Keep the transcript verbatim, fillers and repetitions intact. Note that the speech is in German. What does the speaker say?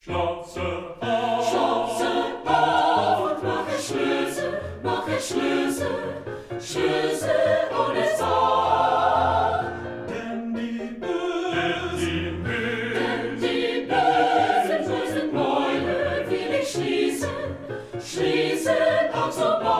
Schlotze auf, Schlotze auf und mache Schlüssel, mache Schlüssel, Schlüssel ohne Sorg. Denn die bösen, denn die bösen, bösen Mäuler will ich schließen, schließen auch so